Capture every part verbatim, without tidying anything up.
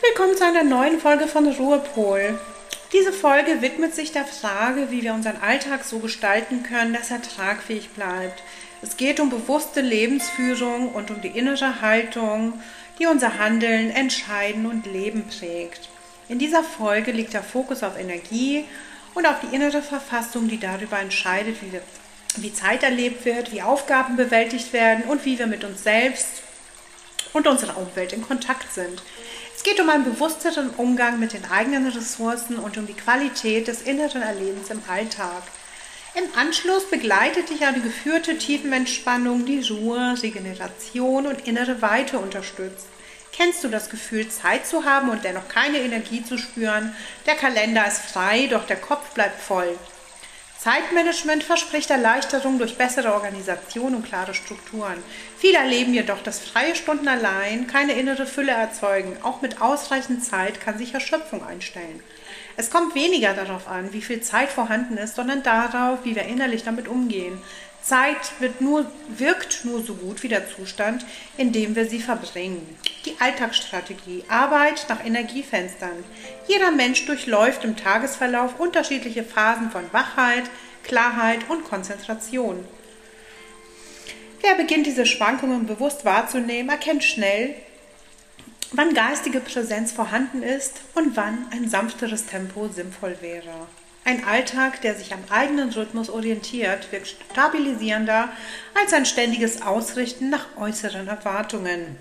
Willkommen zu einer neuen Folge von Ruhepol. Diese Folge widmet sich der Frage, wie wir unseren Alltag so gestalten können, dass er tragfähig bleibt. Es geht um bewusste Lebensführung und um die innere Haltung, die unser Handeln, Entscheiden und Leben prägt. In dieser Folge liegt der Fokus auf Energie und auf die innere Verfassung, die darüber entscheidet, wie, wir, wie Zeit erlebt wird, wie Aufgaben bewältigt werden und wie wir mit uns selbst und unserer Umwelt in Kontakt sind. Es geht um einen bewussteren Umgang mit den eigenen Ressourcen und um die Qualität des inneren Erlebens im Alltag. Im Anschluss begleitet dich eine geführte Tiefenentspannung, die Ruhe, Regeneration und innere Weite unterstützt. Kennst du das Gefühl, Zeit zu haben und dennoch keine Energie zu spüren? Der Kalender ist frei, doch der Kopf bleibt voll. Zeitmanagement verspricht Erleichterung durch bessere Organisation und klare Strukturen. Viele erleben jedoch, dass freie Stunden allein keine innere Fülle erzeugen. Auch mit ausreichend Zeit kann sich Erschöpfung einstellen. Es kommt weniger darauf an, wie viel Zeit vorhanden ist, sondern darauf, wie wir innerlich damit umgehen. Zeit wird nur, wirkt nur so gut wie der Zustand, in dem wir sie verbringen. Die Alltagsstrategie, Arbeit nach Energiefenstern. Jeder Mensch durchläuft im Tagesverlauf unterschiedliche Phasen von Wachheit, Klarheit und Konzentration. Wer beginnt, diese Schwankungen bewusst wahrzunehmen, erkennt schnell, wann geistige Präsenz vorhanden ist und wann ein sanfteres Tempo sinnvoll wäre. Ein Alltag, der sich am eigenen Rhythmus orientiert, wirkt stabilisierender als ein ständiges Ausrichten nach äußeren Erwartungen.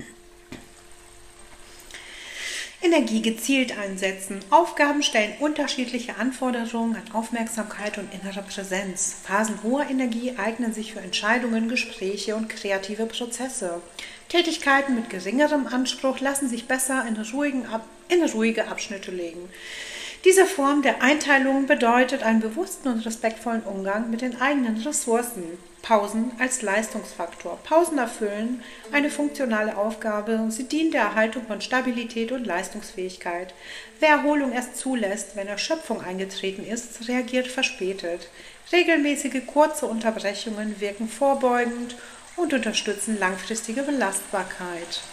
Energie gezielt einsetzen. Aufgaben stellen unterschiedliche Anforderungen an Aufmerksamkeit und innere Präsenz. Phasen hoher Energie eignen sich für Entscheidungen, Gespräche und kreative Prozesse. Tätigkeiten mit geringerem Anspruch lassen sich besser in, ruhigen, in ruhige Abschnitte legen. Diese Form der Einteilung bedeutet einen bewussten und respektvollen Umgang mit den eigenen Ressourcen. Pausen als Leistungsfaktor. Pausen erfüllen eine funktionale Aufgabe. Sie dienen der Erhaltung von Stabilität und Leistungsfähigkeit. Wer Erholung erst zulässt, wenn Erschöpfung eingetreten ist, reagiert verspätet. Regelmäßige kurze Unterbrechungen wirken vorbeugend und unterstützen langfristige Belastbarkeit.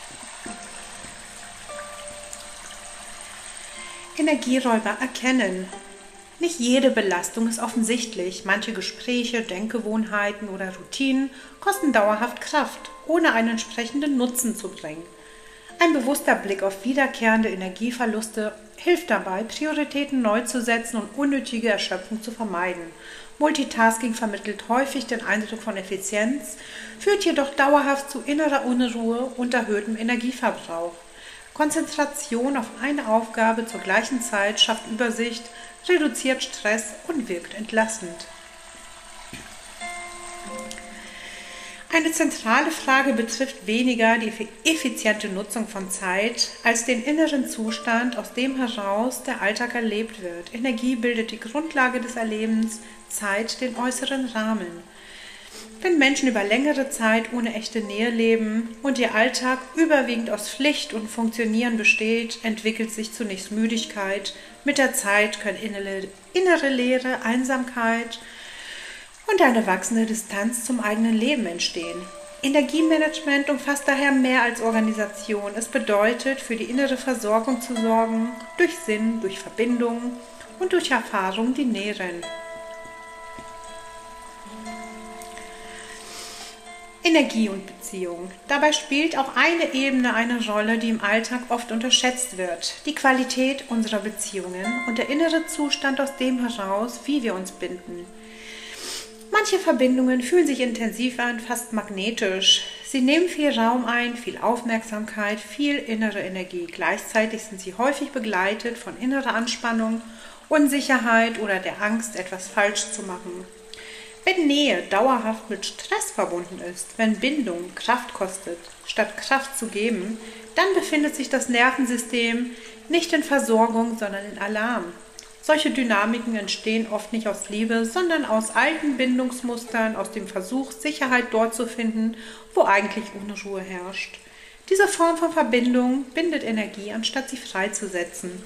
Energieräuber erkennen. Nicht jede Belastung ist offensichtlich. Manche Gespräche, Denkgewohnheiten oder Routinen kosten dauerhaft Kraft, ohne einen entsprechenden Nutzen zu bringen. Ein bewusster Blick auf wiederkehrende Energieverluste hilft dabei, Prioritäten neu zu setzen und unnötige Erschöpfung zu vermeiden. Multitasking vermittelt häufig den Eindruck von Effizienz, führt jedoch dauerhaft zu innerer Unruhe und erhöhtem Energieverbrauch. Konzentration auf eine Aufgabe zur gleichen Zeit schafft Übersicht, reduziert Stress und wirkt entlastend. Eine zentrale Frage betrifft weniger die effiziente Nutzung von Zeit als den inneren Zustand, aus dem heraus der Alltag erlebt wird. Energie bildet die Grundlage des Erlebens, Zeit den äußeren Rahmen. Wenn Menschen über längere Zeit ohne echte Nähe leben und ihr Alltag überwiegend aus Pflicht und Funktionieren besteht, entwickelt sich zunächst Müdigkeit. Mit der Zeit können innere, innere Leere, Einsamkeit und eine wachsende Distanz zum eigenen Leben entstehen. Energiemanagement umfasst daher mehr als Organisation. Es bedeutet, für die innere Versorgung zu sorgen, durch Sinn, durch Verbindung und durch Erfahrung, die nähren. Energie und Beziehung. Dabei spielt auch eine Ebene eine Rolle, die im Alltag oft unterschätzt wird. Die Qualität unserer Beziehungen und der innere Zustand, aus dem heraus, wie wir uns binden. Manche Verbindungen fühlen sich intensiv an, fast magnetisch. Sie nehmen viel Raum ein, viel Aufmerksamkeit, viel innere Energie. Gleichzeitig sind sie häufig begleitet von innerer Anspannung, Unsicherheit oder der Angst, etwas falsch zu machen. Wenn Nähe dauerhaft mit Stress verbunden ist, wenn Bindung Kraft kostet, statt Kraft zu geben, dann befindet sich das Nervensystem nicht in Versorgung, sondern in Alarm. Solche Dynamiken entstehen oft nicht aus Liebe, sondern aus alten Bindungsmustern, aus dem Versuch, Sicherheit dort zu finden, wo eigentlich Unruhe herrscht. Diese Form von Verbindung bindet Energie, anstatt sie freizusetzen.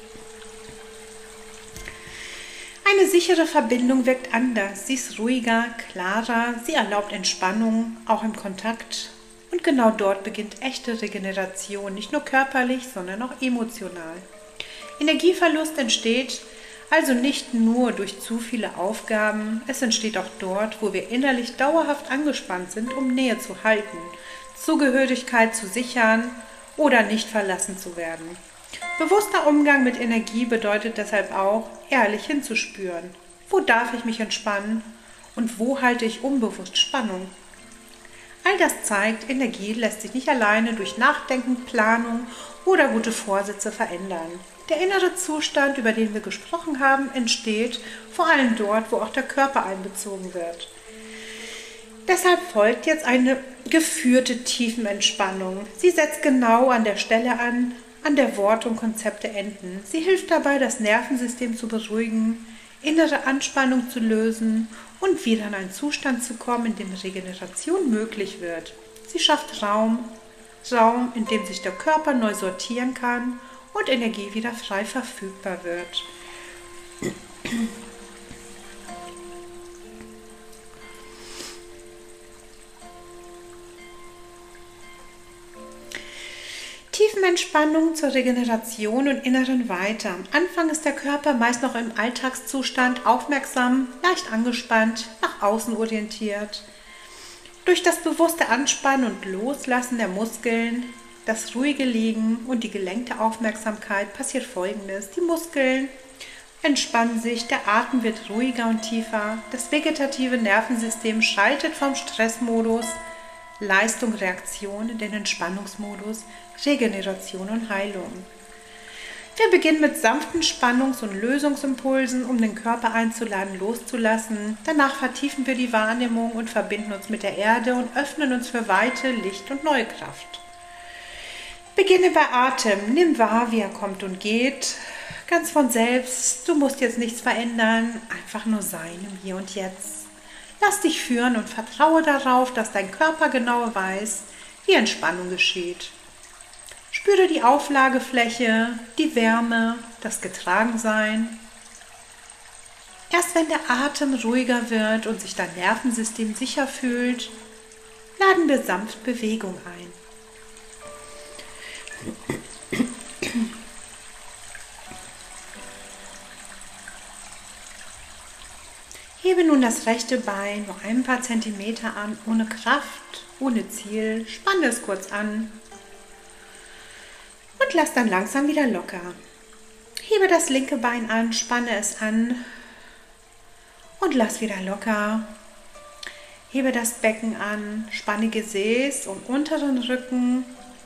Eine sichere Verbindung wirkt anders. Sie ist ruhiger, klarer, sie erlaubt Entspannung, auch im Kontakt Und genau dort beginnt echte Regeneration, nicht nur körperlich, sondern auch emotional. Energieverlust entsteht also nicht nur durch zu viele Aufgaben, es entsteht auch dort, wo wir innerlich dauerhaft angespannt sind, um Nähe zu halten, Zugehörigkeit zu sichern oder nicht verlassen zu werden. Bewusster Umgang mit Energie bedeutet deshalb auch, ehrlich hinzuspüren. Wo darf ich mich entspannen und wo halte ich unbewusst Spannung? All das zeigt, Energie lässt sich nicht alleine durch Nachdenken, Planung oder gute Vorsätze verändern. Der innere Zustand, über den wir gesprochen haben, entsteht vor allem dort, wo auch der Körper einbezogen wird. Deshalb folgt jetzt eine geführte Tiefenentspannung. Sie setzt genau an der Stelle an, an der Worte und Konzepte enden. Sie hilft dabei, das Nervensystem zu beruhigen, innere Anspannung zu lösen und wieder in einen Zustand zu kommen, in dem Regeneration möglich wird. Sie schafft Raum, Raum, in dem sich der Körper neu sortieren kann und Energie wieder frei verfügbar wird. Tiefenentspannung zur Regeneration und inneren Weite. Am Anfang ist der Körper meist noch im Alltagszustand aufmerksam, leicht angespannt, nach außen orientiert. Durch das bewusste Anspannen und Loslassen der Muskeln, das ruhige Liegen und die gelenkte Aufmerksamkeit passiert Folgendes. Die Muskeln entspannen sich, der Atem wird ruhiger und tiefer, das vegetative Nervensystem schaltet vom Stressmodus Leistung, Reaktion in den Entspannungsmodus, Regeneration und Heilung. Wir beginnen mit sanften Spannungs- und Lösungsimpulsen, um den Körper einzuladen, loszulassen. Danach vertiefen wir die Wahrnehmung und verbinden uns mit der Erde und öffnen uns für Weite, Licht und neue Kraft. Beginne bei Atem. Nimm wahr, wie er kommt und geht. Ganz von selbst. Du musst jetzt nichts verändern. Einfach nur sein im Hier und Jetzt. Lass dich führen und vertraue darauf, dass dein Körper genau weiß, wie Entspannung geschieht. Spüre die Auflagefläche, die Wärme, das Getragensein. Erst wenn der Atem ruhiger wird und sich dein Nervensystem sicher fühlt, laden wir sanft Bewegung ein. Hebe nun das rechte Bein noch ein paar Zentimeter an, ohne Kraft, ohne Ziel. Spanne es kurz an und lass dann langsam wieder locker. Hebe das linke Bein an, spanne es an und lass wieder locker. Hebe das Becken an, spanne Gesäß und unteren Rücken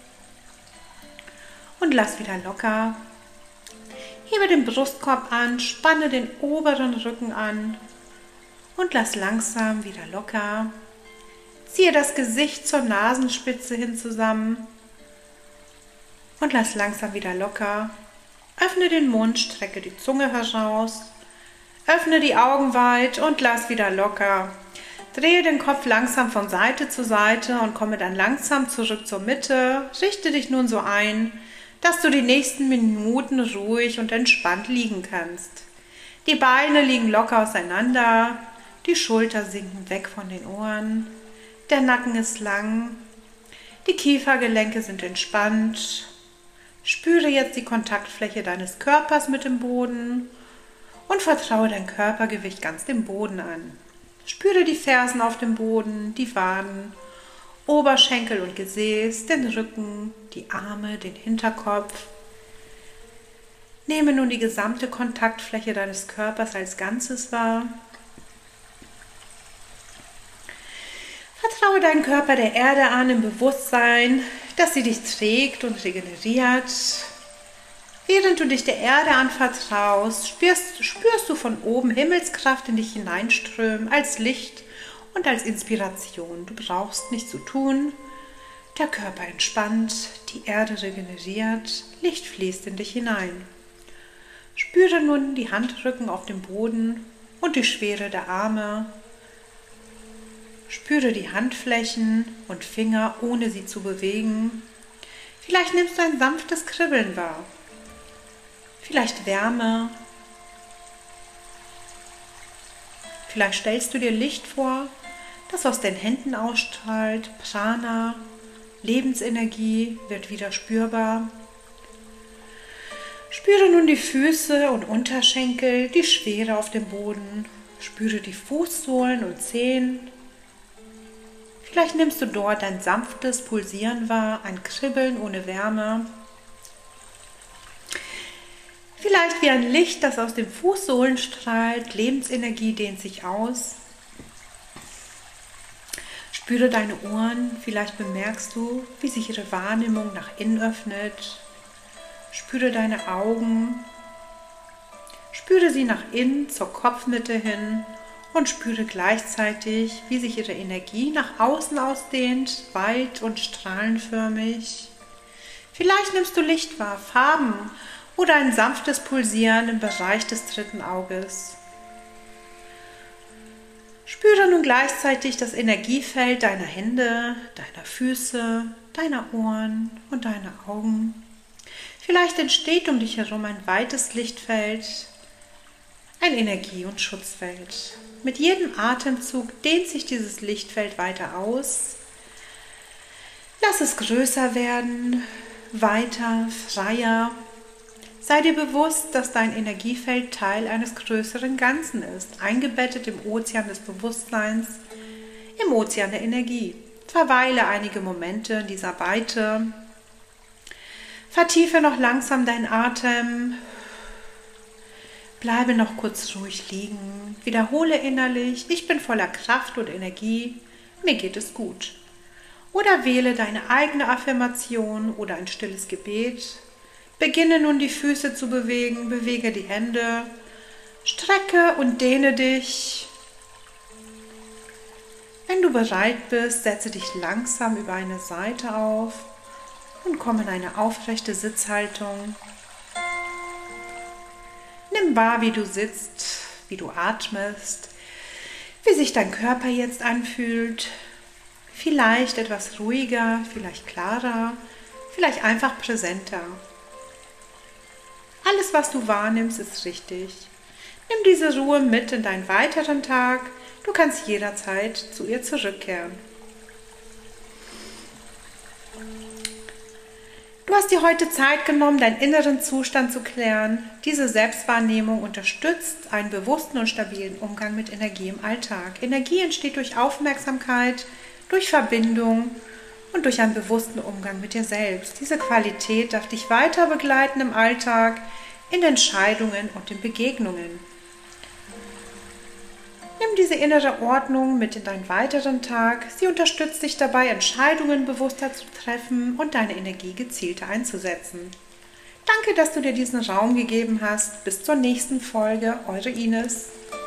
und lass wieder locker. Hebe den Brustkorb an, spanne den oberen Rücken an und lass langsam wieder locker. Ziehe das Gesicht zur Nasenspitze hin zusammen und lass langsam wieder locker. Öffne den Mund, strecke die Zunge heraus. Öffne die Augen weit und lass wieder locker. Drehe den Kopf langsam von Seite zu Seite und komme dann langsam zurück zur Mitte. Richte dich nun so ein, dass du die nächsten Minuten ruhig und entspannt liegen kannst. Die Beine liegen locker auseinander. Die Schulter sinken weg von den Ohren, der Nacken ist lang, die Kiefergelenke sind entspannt. Spüre jetzt die Kontaktfläche deines Körpers mit dem Boden und vertraue dein Körpergewicht ganz dem Boden an. Spüre die Fersen auf dem Boden, die Waden, Oberschenkel und Gesäß, den Rücken, die Arme, den Hinterkopf. Nehme nun die gesamte Kontaktfläche deines Körpers als Ganzes wahr. Vertraue deinen Körper der Erde an im Bewusstsein, dass sie dich trägt und regeneriert. Während du dich der Erde anvertraust, spürst, spürst du von oben Himmelskraft in dich hineinströmen, als Licht und als Inspiration. Du brauchst nichts zu tun. Der Körper entspannt, die Erde regeneriert, Licht fließt in dich hinein. Spüre nun die Handrücken auf dem Boden und die Schwere der Arme. Spüre die Handflächen und Finger, ohne sie zu bewegen. Vielleicht nimmst du ein sanftes Kribbeln wahr. Vielleicht Wärme. Vielleicht stellst du dir Licht vor, das aus den Händen ausstrahlt, Prana, Lebensenergie wird wieder spürbar. Spüre nun die Füße und Unterschenkel, die Schwere auf dem Boden. Spüre die Fußsohlen und Zehen. Vielleicht nimmst du dort ein sanftes Pulsieren wahr, ein Kribbeln ohne Wärme. Vielleicht wie ein Licht, das aus den Fußsohlen strahlt. Lebensenergie dehnt sich aus. Spüre deine Ohren. Vielleicht bemerkst du, wie sich ihre Wahrnehmung nach innen öffnet. Spüre deine Augen. Spüre sie nach innen zur Kopfmitte hin und spüre gleichzeitig, wie sich ihre Energie nach außen ausdehnt, weit und strahlenförmig. Vielleicht nimmst du Licht wahr, Farben oder ein sanftes Pulsieren im Bereich des dritten Auges. Spüre nun gleichzeitig das Energiefeld deiner Hände, deiner Füße, deiner Ohren und deiner Augen. Vielleicht entsteht um dich herum ein weites Lichtfeld, ein Energie- und Schutzfeld. Mit jedem Atemzug dehnt sich dieses Lichtfeld weiter aus. Lass es größer werden, weiter, freier. Sei dir bewusst, dass dein Energiefeld Teil eines größeren Ganzen ist, eingebettet im Ozean des Bewusstseins, im Ozean der Energie. Verweile einige Momente in dieser Weite. Vertiefe noch langsam deinen Atem. Bleibe noch kurz ruhig liegen. Wiederhole innerlich: Ich bin voller Kraft und Energie. Mir geht es gut. Oder wähle deine eigene Affirmation oder ein stilles Gebet. Beginne nun die Füße zu bewegen. Bewege die Hände. Strecke und dehne dich. Wenn du bereit bist, setze dich langsam über eine Seite auf und komm in eine aufrechte Sitzhaltung. Nimm wahr, wie du sitzt, wie du atmest, wie sich dein Körper jetzt anfühlt. Vielleicht etwas ruhiger, vielleicht klarer, vielleicht einfach präsenter. Alles, was du wahrnimmst, ist richtig. Nimm diese Ruhe mit in deinen weiteren Tag. Du kannst jederzeit zu ihr zurückkehren. Du hast dir heute Zeit genommen, deinen inneren Zustand zu klären. Diese Selbstwahrnehmung unterstützt einen bewussten und stabilen Umgang mit Energie im Alltag. Energie entsteht durch Aufmerksamkeit, durch Verbindung und durch einen bewussten Umgang mit dir selbst. Diese Qualität darf dich weiter begleiten im Alltag, in Entscheidungen und in Begegnungen. Nimm diese innere Ordnung mit in deinen weiteren Tag. Sie unterstützt dich dabei, Entscheidungen bewusster zu treffen und deine Energie gezielter einzusetzen. Danke, dass du dir diesen Raum gegeben hast. Bis zur nächsten Folge, eure Ines.